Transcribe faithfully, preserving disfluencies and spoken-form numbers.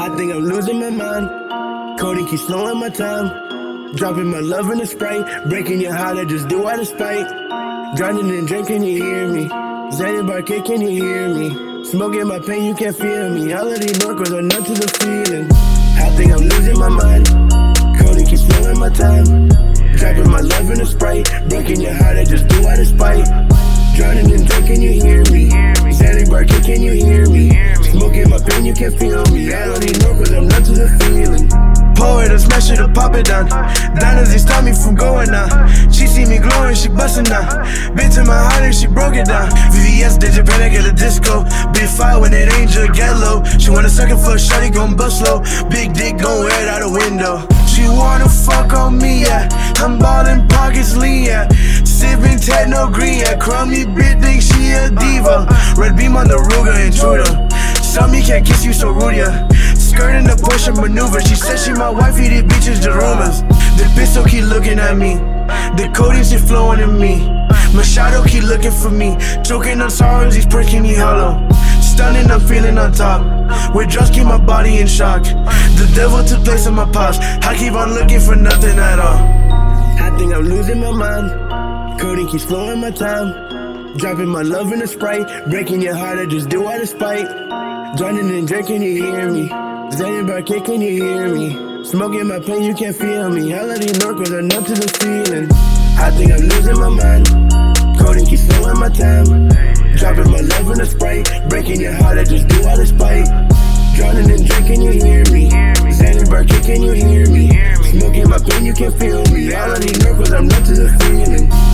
I think I'm losing my mind. Cody keeps slowing my time. Dropping my love in the Sprite. Breaking your heart, I just do out of spite. Drowning in drink, can you hear me? Zany bar kick, can you hear me? Smoking my pain, you can't feel me. All of these miracles are numb to the feeling. I think I'm losing my mind. Cody keeps slowing my time. Dropping my love in the Sprite. Breaking your heart, I just do out of spite. Drowning in drink, can you hear me? Zany bar kick, can you hear me? Smoking my pain, you can't feel me. All of these miracles are numb to the feeling. Pour it and smash it or pop it down. Diamonds, they stop me from going now. She see me glowing, she bustin' now. Bit to my heart and she broke it down. V V S, they Japan, I get a disco. Big fire when it ain't just get low. She want a second for a shawty, gon' bust slow. Big dick, gon' wear it out the window. She wanna fuck on me, yeah. I'm ballin' pockets lean, yeah. Sippin' techno green, yeah. Crummy bitch think she a diva. Red beam on the Ruger intruder. Some me can't kiss you so rude, yeah. Skirting the Porsche maneuver. She said she my wifey, these bitches the rumors. The pistol keep looking at me. The codeine shit flowing in me. My shadow keep looking for me. Choking on sorrows, these perks keep me hollow. Stunning, I'm feeling on top. With drugs keep my body in shock. The devil took place in my past. I keep on looking for nothing at all. I think I'm losing my mind. Cody keeps slowing my time. Dropping my love in the Sprite. Breaking your heart, I just do out of spite. Drowning in drink, can you hear me? Zany bar kick, can you hear me? Smoking my pain, you can't feel me. All of these miracles are numb to the feeling. I think I'm losing my mind. Cody keeps slowing my time. Dropping my love in the Sprite. Breaking your heart, I just do out of spite. Drowning in drink, can you hear me? Zany bar kick, can you hear me? Smoking my pain, you can't feel me. All of these miracles are numb to the feeling.